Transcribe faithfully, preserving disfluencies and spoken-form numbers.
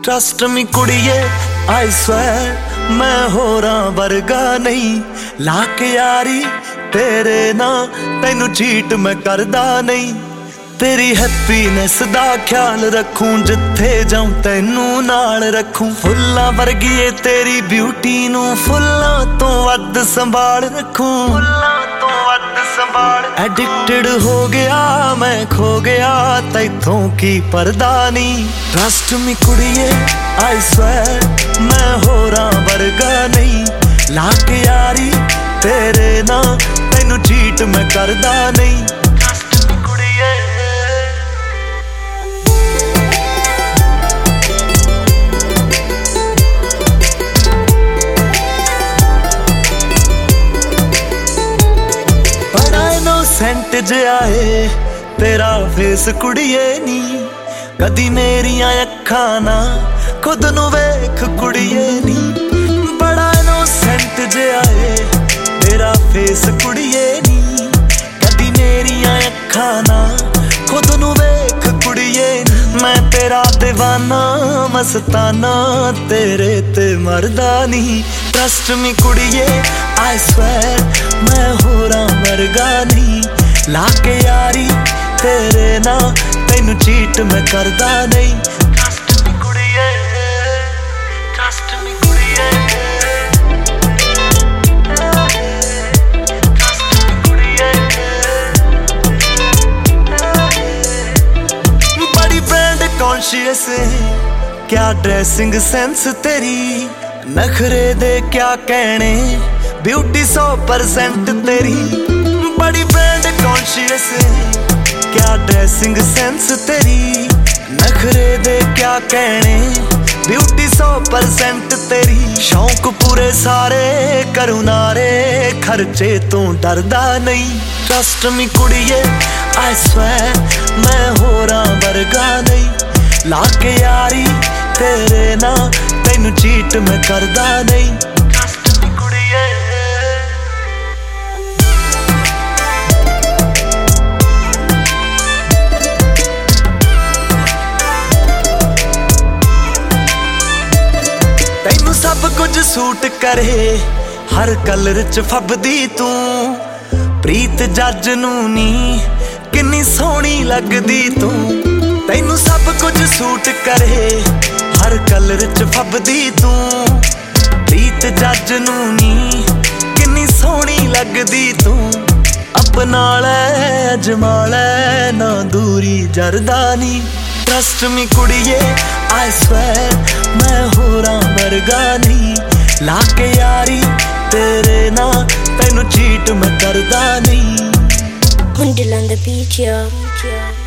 Trust me कुड़िए I swear मैं होरां वर्गा नहीं, लाके यारी तेरे ना तैनू चीट मैं करदा नहीं। तेरी हैप्पीनेस दा ख्याल रखूं, जिथे जाऊं तैनू नाल रखूं। फुल्लां वर्गी ए तेरी ब्यूटी नू फुल्लां तो वध संभाल रखूं, फुल्लां तो वध संभाल। एडिक्टेड हो गया मैं खो गया तैथों की परदा नहीं। ट्रस्ट मी कुड़िए आई स्वेयर मैं होरां वर्गा नहीं, लाके यारी तेरे ना तैनू चीट मैं करदा नहीं। सेंट जाए तेरा फेस कुड़िए नी, कदी मेरिया अखां ना खुद नू वेख कुड़िए नी। बड़ा नो सेंट जाए तेरा फेस कुड़िए नी, कदी मेरिया अखां ना खुद नू वेख कुड़िए नी। मैं तेरा दीवाना मस्ताना तेरे ते मरदा नहीं। ट्रस्ट मी कुड़िए आई स्वेयर मैं होरां वर्गा नहीं, लाके यारी तेरे ना तैनू चीट मैं करदा नहीं। ट्रस्ट मी कुड़िए ट्रस्ट मी कुड़िए ट्रस्ट मी कुड़िए। बड़ी ब्रांड कॉन्शियस क्या ड्रेसिंग सेंस तेरी, नखरे दे क्या कहने ब्यूटी सौ परसेंट तेरी। बड़ी ब्रांड कॉन्शियस क्या ड्रेसिंग सेंस तेरी, नखरे दे क्या कहने ब्यूटी सौ परसेंट तेरी। शौक पूरे सारे करूं नारे खर्चे तू डरदा नहीं। ट्रस्ट मी कुड़िए आई स्वेयर मैं होरां वर्गा नहीं, लाके यारी तेरे ना तैनू चीट मैं करदा नहीं। तैनू सब कुछ सूट करे हर कलर च फबदी तू, प्रीत जज नू नी किन्नी सोहनी लगदी तू। तैनू सब कुछ सूट करे हर कलर च फबदी तू, प्रीत जज नू नी किन्नी सोहनी लगदी तू। अपना लै अजमा लै ना दूरी जरदा नहीं। ट्रस्ट मी कुड़िए आई स्वेयर मैं होरां वर्गा नहीं, लाके यारी तेरे ना तैनू चीट मैं करदा नहीं। Hundred on the beach, yeah.